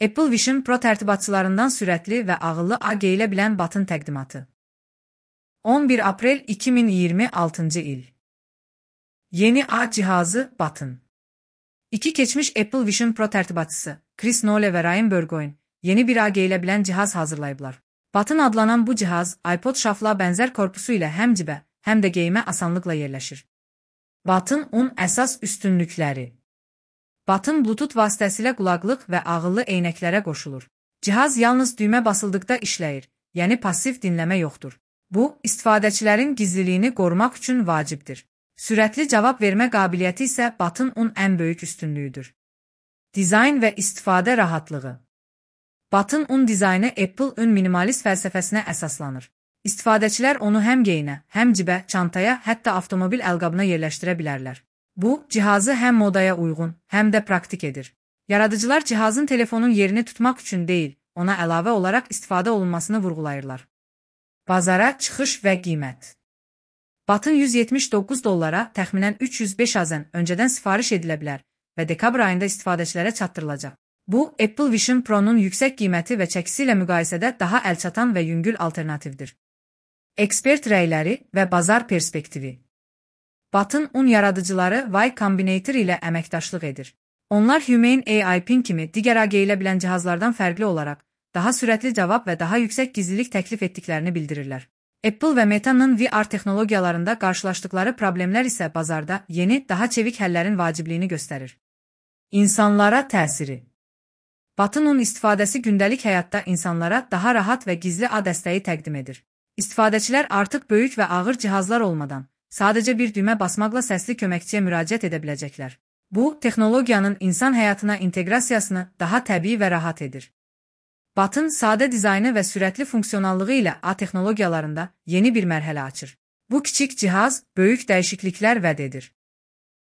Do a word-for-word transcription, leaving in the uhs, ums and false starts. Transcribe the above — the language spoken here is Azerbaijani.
Apple Vision Pro tərtibatçılarından sürətli və ağıllı A geyilə bilən Button təqdimatı. on bir aprel iki min iyirmi altıncı il. Yeni A cihazı Button. İki keçmiş Apple Vision Pro tərtibatçısı Chris Nolle və Ryan Burgoyne yeni bir A geyilə bilən cihaz hazırlayıblar. Button adlanan bu cihaz iPod şafla bənzər korpusu ilə həm cibə, həm də geyimə asanlıqla yerləşir. Button on əsas üstünlükləri. Button Bluetooth vasitəsilə qulaqlıq və ağıllı eynəklərə qoşulur. Cihaz yalnız düymə basıldıqda işləyir, yəni passiv dinləmə yoxdur. Bu, istifadəçilərin gizliliyini qorumaq üçün vacibdir. Sürətli cavab vermə qabiliyyəti isə Button on ən böyük üstünlüyüdür. Dizayn və istifadə rahatlığı. Button on dizaynı Apple ön minimalist fəlsəfəsinə əsaslanır. İstifadəçilər onu həm geyinə, həm cibə, çantaya, hətta avtomobil əlqabına yerləşdirə bilərlər. Bu, cihazı həm modaya uyğun, həm də praktik edir. Yaradıcılar cihazın telefonun yerini tutmaq üçün deyil, ona əlavə olaraq istifadə olunmasını vurğulayırlar. Bazara çıxış və qiymət. Button yüz yetmiş doqquz dollara, təxminən üç yüz beş azən öncədən sifariş edilə bilər və dekabr ayında istifadəçilərə çatdırılacaq. Bu, Apple Vision Pro-nun yüksək qiyməti və çəkisi ilə müqayisədə daha əlçatan və yüngül alternativdir. Ekspert rəyləri və bazar perspektivi. Button on yaradıcıları Y Combinator ilə əməkdaşlıq edir. Onlar Humane A I Pin kimi digər A geyilə bilən cihazlardan fərqli olaraq, daha sürətli cavab və daha yüksək gizlilik təklif etdiklərini bildirirlər. Apple və Meta'nın V R texnologiyalarında qarşılaşdıkları problemlər isə bazarda yeni, daha çevik həllərin vacibliyini göstərir. İnsanlara təsiri. Button on istifadəsi gündəlik həyatda insanlara daha rahat və gizli A dəstəyi təqdim edir. İstifadəçilər artıq böyük və ağır cihazlar olmadan, sadəcə bir düymə basmaqla səsli köməkçiyə müraciət edə biləcəklər. Bu, texnologiyanın insan həyatına inteqrasiyasını daha təbii və rahat edir. Button sadə dizaynı və sürətli funksionallığı ilə A texnologiyalarında yeni bir mərhələ açır. Bu kiçik cihaz böyük dəyişikliklər vəd edir.